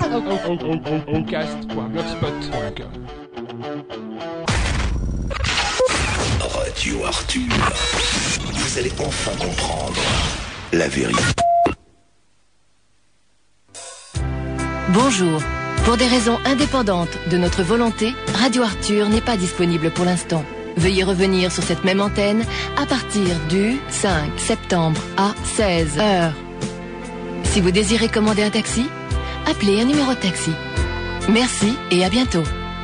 Cast.blogspot.com. Radio Arthur. Vous allez enfin comprendre la vérité. Bonjour. Pour des raisons indépendantes de notre volonté, Radio Arthur n'est pas disponible pour l'instant. Veuillez revenir sur cette même antenne à partir du 5 septembre à 16h. Si vous désirez commander un taxi, appelez un numéro de taxi. Merci et à bientôt.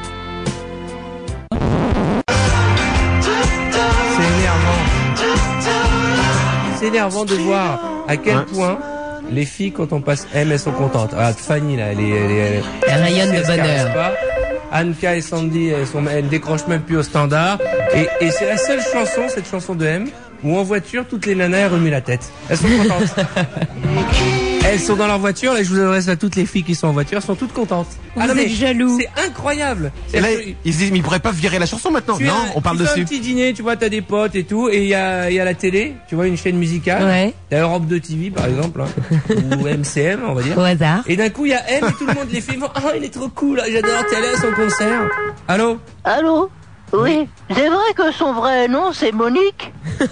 C'est énervant de voir à quel point les filles, quand on passe M, elles sont contentes. Ah, Fanny, là, elle rayonne de bonheur. Anka et Sandy, elles décrochent même plus au standard. Et c'est la seule chanson, cette chanson de M, où en voiture, toutes les nanas, elles remuent la tête. Elles sont contentes. Elles sont dans leur voiture, là, je vous adresse à toutes les filles qui sont en voiture, elles sont toutes contentes. Vous êtes jaloux. C'est incroyable. Et là, ils se disent, mais ils pourraient pas virer la chanson maintenant. Non, on parle dessus. Tu fais un petit dîner, tu vois, t'as des potes et tout, et il y a la télé, tu vois, une chaîne musicale. Ouais. T'as Europe 2 TV, par exemple, hein, ou MCM, on va dire. Au hasard. Et d'un coup, il y a M et tout le monde, les filles vont, il est trop cool, j'adore, t'es allé à son concert. Allô? Allô? Oui, c'est vrai que son vrai nom, c'est Monique?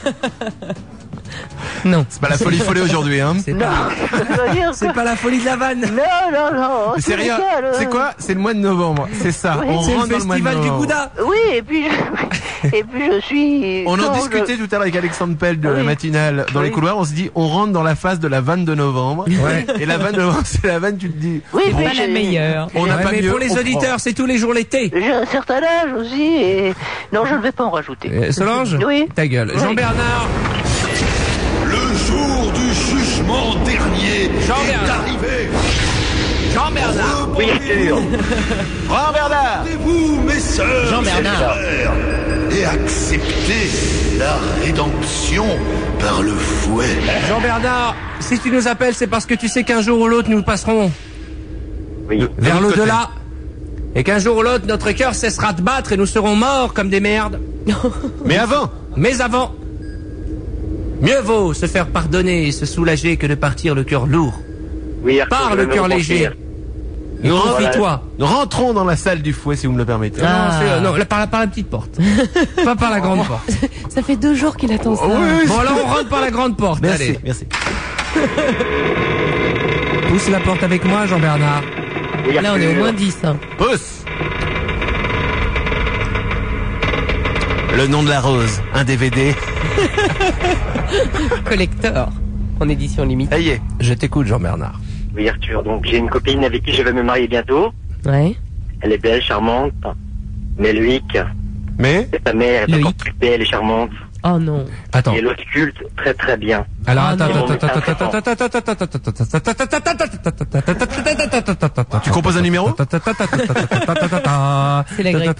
Non. C'est pas la folie follée aujourd'hui, hein. C'est pas la folie de la vanne. Non. Mais c'est rien. C'est quoi? C'est le mois de novembre. C'est ça. Oui. On C'est le rentre dans le mois de festival du novembre. Gouda. Oui, et puis je suis... On en discutait tout à l'heure avec Alexandre Pell de la matinale dans les couloirs. On se dit, on rentre dans la phase de la vanne de novembre. Ouais. Et la vanne de novembre, c'est la vanne, tu te dis. Oui, C'est mais pas la meilleure. On n'a pas mais mieux. pour les on auditeurs, c'est tous les jours l'été. j'ai un certain âge aussi, et... Non, je ne vais pas en rajouter. Solange? Oui. Ta gueule. Oui. Jean-Bernard. Le jour du jugement dernier est arrivé. Jean-Bernard. Oui, Arthur. Jean-Bernard. Vous, mes sœurs Jean-Bernard. et frères, et acceptez la rédemption par le fouet. Jean-Bernard, si tu nous appelles, c'est parce que tu sais qu'un jour ou l'autre, nous passerons vers l'au-delà. Et qu'un jour ou l'autre, notre cœur cessera de battre et nous serons morts comme des merdes. Mais avant. Mais avant, mieux vaut se faire pardonner et se soulager que de partir le cœur lourd. Oui, Arthur, Pars je le vais me cœur repentir. léger. Et confie-toi. Nous rentrons dans la salle du fouet, si vous me le permettez. Non, là, par la petite porte. Pas par la grande porte. Ça fait 2 jours qu'il attend ça. Bon, alors on rentre par la grande porte. Merci, Allez. merci. Pousse la porte avec moi, Jean-Bernard. Oui, Là, on est au Arthur. moins 10. Hein. Pousse. Le nom de la rose, un DVD. Collector. En édition limitée. Ça y est. Je t'écoute, Jean-Bernard. Oui, Arthur. Donc, j'ai une copine avec qui je vais me marier bientôt. Ouais. Elle est belle, charmante. Mais Loïc, Mais sa mère est Loïc. encore plus belle et charmante. Oh non. Attends. Et elle ausculte très très bien. Alors, Ah, attends. tu composes un numéro? C'est la grecque.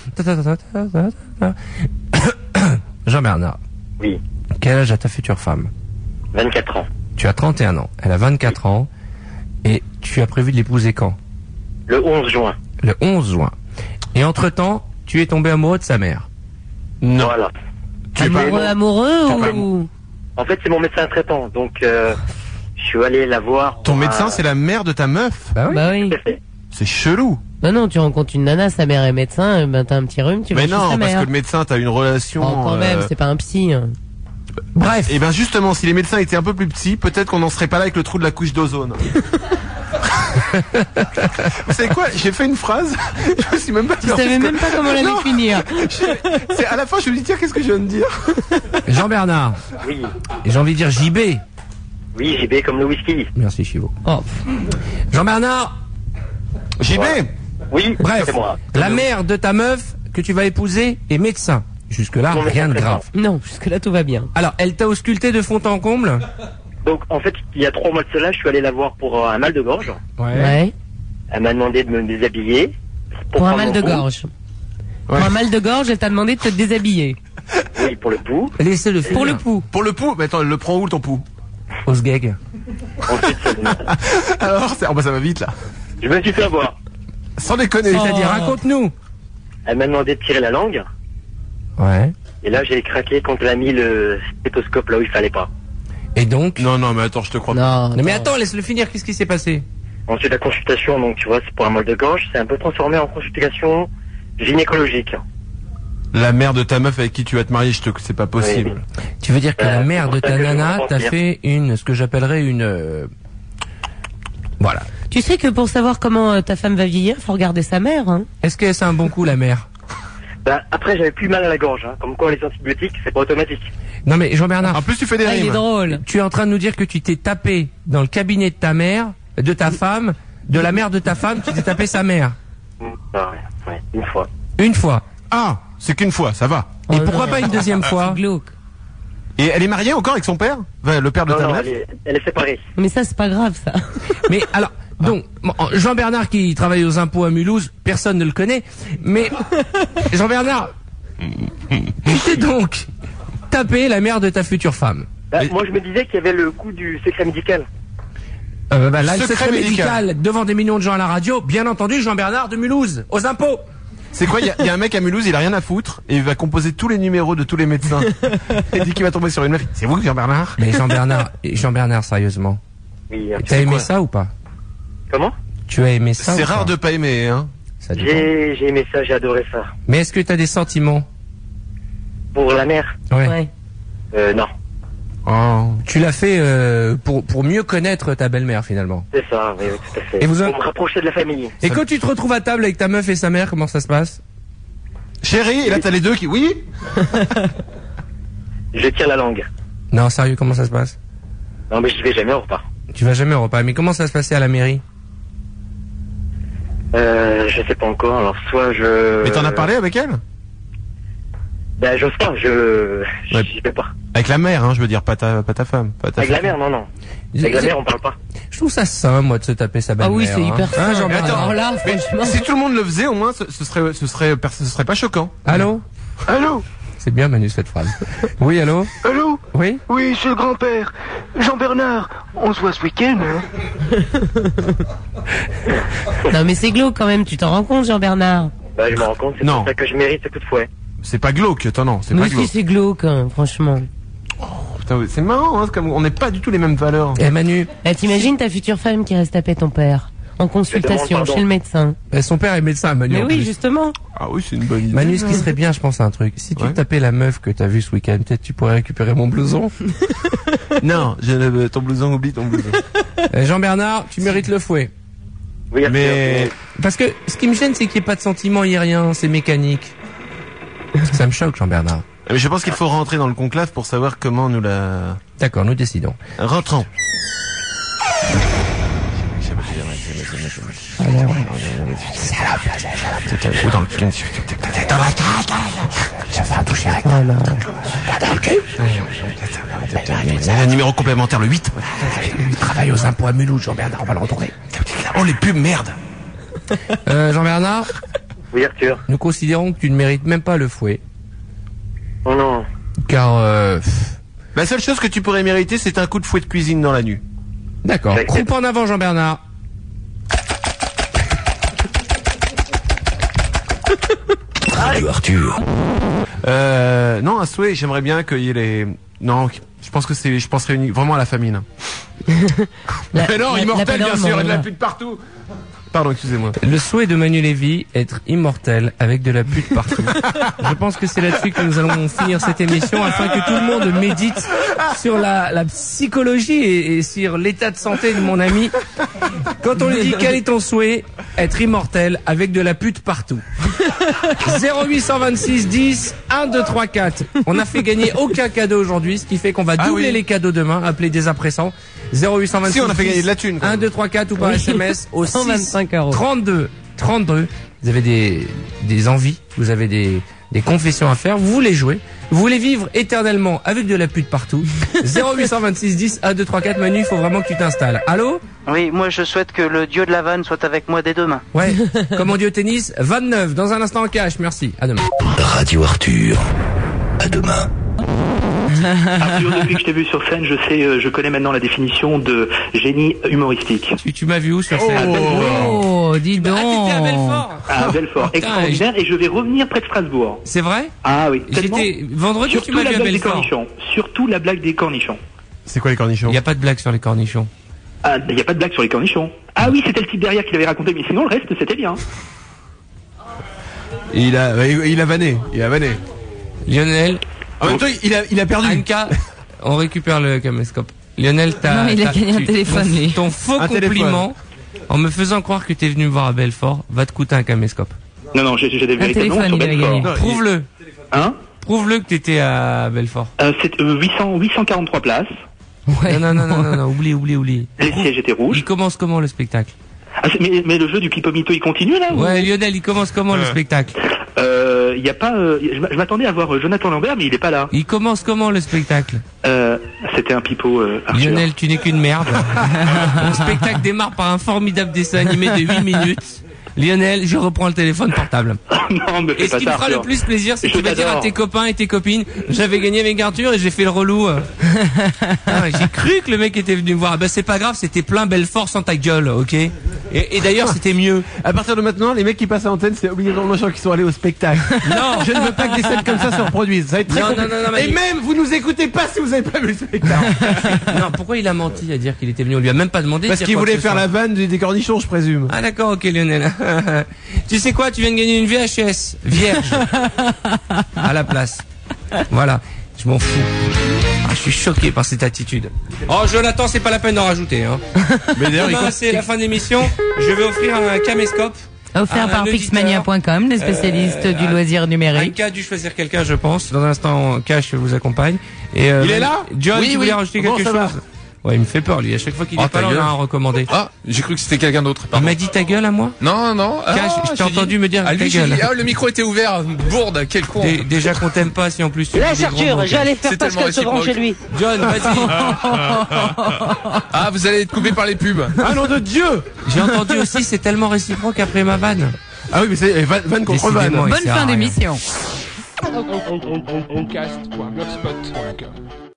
Jean-Bernard, Oui, quel âge a ta future femme? 24 ans. Tu as 31 ans, elle a 24 ans, et tu as prévu de l'épouser quand? Le 11 juin. Le 11 juin. Et entre-temps, tu es tombé amoureux de sa mère. Non. Voilà. Tu es pas. Amoureux Tu es pas ou... En fait, c'est mon médecin traitant. Donc, je suis allé la voir. Ton médecin, c'est la mère de ta meuf? Bah oui. Bah oui. Tout à fait. C'est chelou. Bah non, tu rencontres une nana, sa mère est médecin, ben t'as un petit rhume, tu vas Mais chez non, sa parce mère. que le médecin, t'as une relation. Oh, quand même, c'est pas un psy. Hein. Bref. Et ben justement, si les médecins étaient un peu plus petits, peut-être qu'on n'en serait pas là avec le trou de la couche d'ozone. Vous savez quoi? J'ai fait une phrase. Je sais même pas. Tu savais même pas comment elle Non. allait finir. C'est à la fin, je me dis tiens, qu'est-ce que je viens de dire? Jean-Bernard, Oui. et j'ai envie de dire JB. Oui, JB comme le whisky. Merci, Chivo. Oh. Jean-Bernard, JB. Oui, bref, c'est moi. la mère de ta meuf que tu vas épouser est médecin. Jusque-là, Mon rien de médecin grave. Non, jusque-là tout va bien. Alors, elle t'a ausculté de fond en comble? Donc, en fait, il y a 3 mois de cela, je suis allé la voir pour un mal de gorge. Ouais. Elle m'a demandé de me déshabiller. Pour un prendre mal mon de pouls. gorge. Pour un mal de gorge, elle t'a demandé de te déshabiller. Oui, pour le pouls. Laissez-le faire. Pour le pouls. Pour le pouls, mais attends, elle le prend où ton pouls? Au sgeg. Ensuite, Alors, oh, bah, ça va vite là. je me suis fait avoir. Sans déconner. C'est-à-dire, Oh. raconte-nous. Elle m'a demandé de tirer la langue. Ouais. Et là, j'ai craqué quand elle a mis le stéthoscope là où il fallait pas. Et donc? Non, non, mais attends, je te crois pas. Non. Non, mais attends, laisse-le finir, qu'est-ce qui s'est passé? Ensuite, la consultation, donc tu vois, c'est pour un mal de gorge, c'est un peu transformé en consultation gynécologique. La mère de ta meuf avec qui tu vas te marier, c'est pas possible. Oui. Tu veux dire que la mère de c'est pour ta ça que je nana me t'a rends fait ce que j'appellerais une... Voilà. Tu sais que pour savoir comment ta femme va vieillir, faut regarder sa mère. Hein. Est-ce que c'est un bon coup, la mère? Après, j'avais plus mal à la gorge, hein. Comme quoi les antibiotiques, c'est pas automatique. Non mais Jean-Bernard, En plus, tu fais des Ah, il est rimes. drôle. tu es en train de nous dire que tu t'es tapé dans le cabinet de ta mère, de ta femme, de la mère de ta femme, tu t'es tapé sa mère. Ah ouais, une fois. Une fois. Ah, c'est qu'une fois, ça va. Et Oh pourquoi non. pas une deuxième fois? C'est glauque. Et elle est mariée encore avec son père? Enfin, le père de Non, ta non, meuf? elle est séparée. Mais ça, c'est pas grave, ça. Mais alors, donc, Jean-Bernard qui travaille aux impôts à Mulhouse, personne ne le connaît, mais Jean-Bernard, tu t'es donc tapé la mère de ta future femme. Moi, je me disais qu'il y avait le coup du secret médical. Là, le Secret secret médical. médical devant des millions de gens à la radio, bien entendu, Jean-Bernard de Mulhouse, aux impôts. C'est quoi? Il y a un mec à Mulhouse, il a rien à foutre, et il va composer tous les numéros de tous les médecins. Il dit qu'il va tomber sur une meuf. C'est vous, Jean-Bernard? Mais Jean-Bernard, sérieusement, Oui, t'as aimé quoi ça ou pas? Comment? Tu as aimé ça? C'est ou pas rare de pas aimer, hein. Ça dépend. J'ai aimé ça, j'ai adoré ça. Mais est-ce que t'as des sentiments? Pour la mère, Ouais. non. Oh. Tu l'as fait pour mieux connaître ta belle-mère finalement. C'est ça, oui, tout à fait. Et vous Pour me rapprocher de la famille. Et quand tu te retrouves à table avec ta meuf et sa mère, comment ça se passe? Chérie, et là t'as les deux qui... Oui? Je tiens la langue. Non, sérieux, comment ça se passe? Non, mais j'y vais jamais au repas. Tu vas jamais au repas. Mais comment ça se passait à la mairie? Je sais pas encore, alors soit je... Mais t'en as parlé avec elle? Ben, j'ose pas, Ouais. j'y vais pas. Avec la mère, hein, je veux dire, pas ta femme. Pas ta Avec la femme. mère, non. Avec la mère, on parle pas. Je trouve ça sain, moi, de se taper sa belle-mère. Ah oui, c'est hyper hein. Hein, sain. Jean-Bernard Attends, Alors là, mais franchement. si tout le monde le faisait, au moins, ce serait pas choquant. Allô? Allô? C'est bien, Manu, cette phrase. Oui, allô? Allô? Oui? Oui, c'est le grand-père. Jean-Bernard, on se voit ce week-end, hein? Non, mais c'est glauque quand même, tu t'en rends compte, Jean-Bernard? Ben, je me rends compte, c'est Non. pour ça que je mérite ce coup de fouet. C'est pas glauque, attends, non, c'est Mais pas aussi, glauque. c'est glauque, hein, franchement. Putain, c'est marrant, hein, c'est comme on n'est pas du tout les mêmes valeurs. Eh, Manu, T'imagines ta future femme qui reste taper ton père en consultation pardon. chez le médecin. son père est médecin, Manu. Mais en oui, plus. justement. Ah oui, c'est une bonne idée. Manu, ce qui serait bien, je pense à un truc. Si tu Ouais. tapais la meuf que t'as vue ce week-end, peut-être tu pourrais récupérer mon blouson. Non, ton blouson, oublie ton blouson. Jean-Bernard, tu mérites le fouet. Oui, Mais Parce que ce qui me gêne, c'est qu'il n'y ait pas de sentiment, il n'y a rien, c'est mécanique. Ça me choque, Jean-Bernard. mais je pense qu'il faut rentrer dans le conclave pour savoir comment nous la... D'accord, nous décidons. Rentrons. Un numéro complémentaire, le 8. Il travaille aux impôts à Mulhouse, Jean-Bernard, on va le retrouver. Oh, les pubs, merde. Jean-Bernard, Oui, Arthur. nous considérons que tu ne mérites même pas le fouet. Oh non. Car, La seule chose que tu pourrais mériter, c'est un coup de fouet de cuisine dans la nuit. d'accord. Ouais. Croupe en avant, Jean-Bernard. Radio Arthur. Non, un souhait, j'aimerais bien qu'il y ait les... Non, je penserais vraiment à la famine. Mais non, immortel, bien sûr, et de la pute partout. Pardon, excusez-moi. Le souhait de Manu Lévy, être immortel avec de la pute partout. Je pense que c'est là-dessus que nous allons finir cette émission afin que tout le monde médite sur la psychologie et sur l'état de santé de mon ami. Quand on lui dit quel est ton souhait, être immortel avec de la pute partout. 0826 10 1 2 3 4. On n'a fait gagner aucun cadeau aujourd'hui, ce qui fait qu'on va doubler les cadeaux demain. Appelez dès à présent. 0826 Si, on a fait gagner de la thune, quand 1 même. 2 3 4 ou par SMS au 6 125 €. 32 32. Vous avez des envies, vous avez des confessions à faire, vous voulez jouer, vous voulez vivre éternellement avec de la pute partout. 0826 10 1 2 3 4. Manu, il faut vraiment que tu t'installes. Allô? Oui, moi je souhaite que le dieu de la vanne soit avec moi dès demain. Ouais. Comme on dit au tennis, 29 dans un instant en cash. Merci. À demain. Radio Arthur. À demain. Arthur, depuis que je t'ai vu sur scène, je connais maintenant la définition de génie humoristique. Tu m'as vu où sur scène? Oh, dis donc. T'étais à Belfort. À Belfort, extraordinaire, et je vais revenir près de Strasbourg. C'est vrai? Ah oui, tellement. J'étais vendredi, tu Surtout m'as la vu à blague des Belfort. cornichons. Surtout la blague des cornichons. C'est quoi les cornichons? Il n'y a pas de blague sur les cornichons. Ah, il n'y a pas de blague sur les cornichons. Ah oui, c'était le type derrière qui l'avait raconté, mais sinon le reste c'était bien. Il a vanné. Lionel. En même temps, il a perdu. Anka, on récupère le caméscope. Lionel, Non, il a gagné un téléphone, lui. Ton faux compliment, en me faisant croire que t'es venu me voir à Belfort, va te coûter un caméscope. Non, j'ai des véritables noms sur Belfort. Prouve-le. Hein? Prouve-le que t'étais à Belfort. C'est 843 places. Ouais. Non, oublie. Les sièges étaient rouges. Il commence comment le spectacle? Mais le jeu du Pipomito, il continue là? Ouais, Lionel, il commence comment le spectacle? Il y a pas. Je m'attendais à voir Jonathan Lambert, mais il est pas là. Il commence comment le spectacle? C'était un pipeau. Lionel, tu n'es qu'une merde. Mon spectacle démarre par un formidable dessin animé de 8 minutes. Lionel, je reprends le téléphone portable. Non, mais et ce qui me fera le plus plaisir, c'est que tu vas dire à tes copains et tes copines, j'avais gagné avec Arthur et j'ai fait le relou. J'ai cru que le mec était venu me voir. Ben c'est pas grave, c'était plein Belfort sans ta gueule, ok? Et d'ailleurs, c'était mieux. À partir de maintenant, les mecs qui passent à l'antenne, c'est obligatoirement les gens qui sont allés au spectacle. Non, je ne veux pas que des scènes comme ça se reproduisent. Ça va être très compliqué. Non, et même, vous nous écoutez pas si vous n'avez pas vu le spectacle. Non, pourquoi il a menti à dire qu'il était venu? On lui a même pas demandé. Parce qu'il voulait faire la vanne des cornichons, je présume. Ah d'accord, ok Lionel. Tu sais quoi, tu viens de gagner une VHS vierge à la place. Voilà, je m'en fous. Je suis choqué par cette attitude. Oh Jonathan, c'est pas la peine d'en rajouter. Hein. Mais d'ailleurs, c'est la fin de l'émission. Je vais offrir un caméscope. Offert par Pixmania.com, les spécialistes du loisir numérique. Anka a dû choisir quelqu'un, je pense. Dans un instant, Cash vous accompagne. Et, il est là? John, tu voulais rajouter quelque chose? Ouais, il me fait peur, lui. À chaque fois qu'il est pas là, on a un recommandé. Ah, j'ai cru que c'était quelqu'un d'autre. Il m'a dit ta gueule à moi? Non. Cash, je t'ai entendu me dire ta gueule. Le micro était ouvert. Bourde, quel con. Déjà qu'on t'aime pas, si en plus tu Laisse Arthur, j'allais faire Pascal Sevran chez lui. John, vas-y. Ah, vous allez être coupé par les pubs. Ah nom de Dieu! J'ai entendu aussi, c'est tellement réciproque après ma vanne. Ah oui, mais c'est vanne contre vanne. Bonne fin d'émission. Podcast.blogspot.com